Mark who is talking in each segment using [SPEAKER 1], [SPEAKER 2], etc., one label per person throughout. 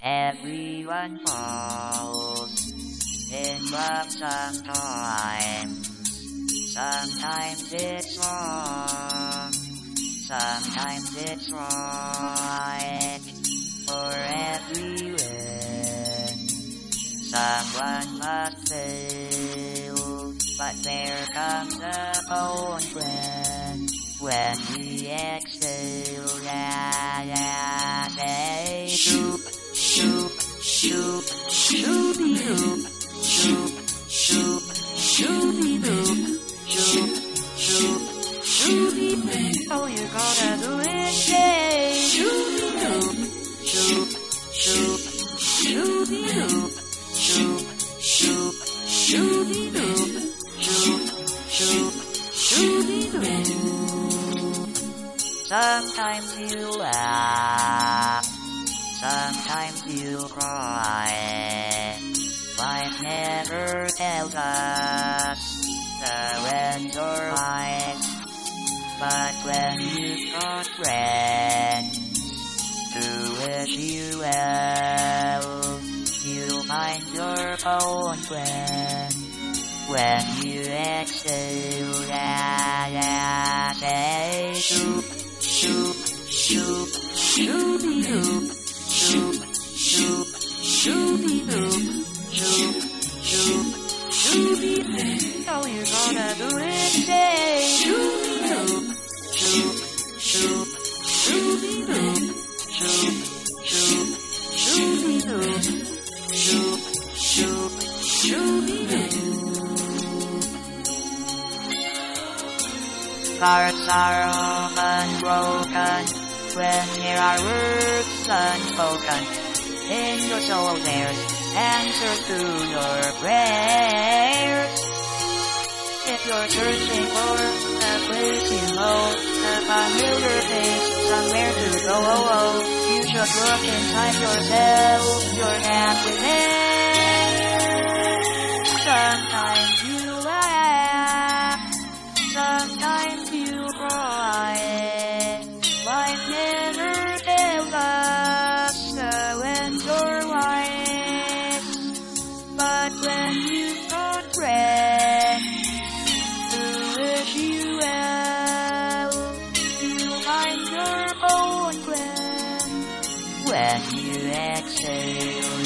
[SPEAKER 1] Everyone falls in love sometimes. Sometimes it's wrong, sometimes it's right. For everyone, someone must fail. But there comes a point when we exhale, say shoop, shoop, shoop, shoopy-doop, shoop, shoop, shoopy-doop, shoop, shoop, shoopy-doop. All you gotta do is say shoopy-doop, shoop, shoop, shoopy-doop, shoop, shoop, shoopy-doop, shoop, shoop, shoopy-doop. Sometimes you laugh, sometimes you cry. Life never tells us the when's or why's. But when you've got friends to wish you well, you'll find your own friend when you exhale, say shoop, shoop, shoop, shoopy-doop, shoop, shoop, shoopy-doop, shoop, shoop, shoopy-doop. All you gotta do is say shoopy-doop, shoop, shoop, shoopy-doop, shoop, shoop, shoopy-doop, shoop, shoop, shoopy-doop. Hearts are often broken when there are words unspoken. In your soul there's answers to your prayers. If you're searching for a place you know, a familiar face, somewhere to go, you should look inside yourself, your hand within. Sometimes you laugh, sometimes you cry. Life never tells us when's or why's. But when you've got friends who wish you well, you'll find your own friend when you exhale,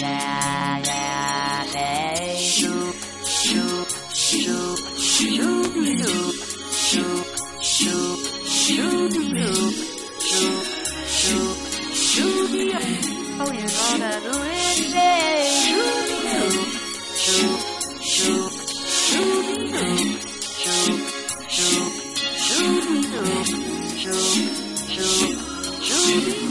[SPEAKER 1] say shoop, shoop, shoop, shoopy-doop, shoop, shoop, shoopy-doop, shoop, shoop, shoopy-doop. All you gotta do is say shoopy-doop, shoop, shoop, shoopy-doop, shoop, shoop, shoopy-doop, shoop, shoop, shoopy-doop.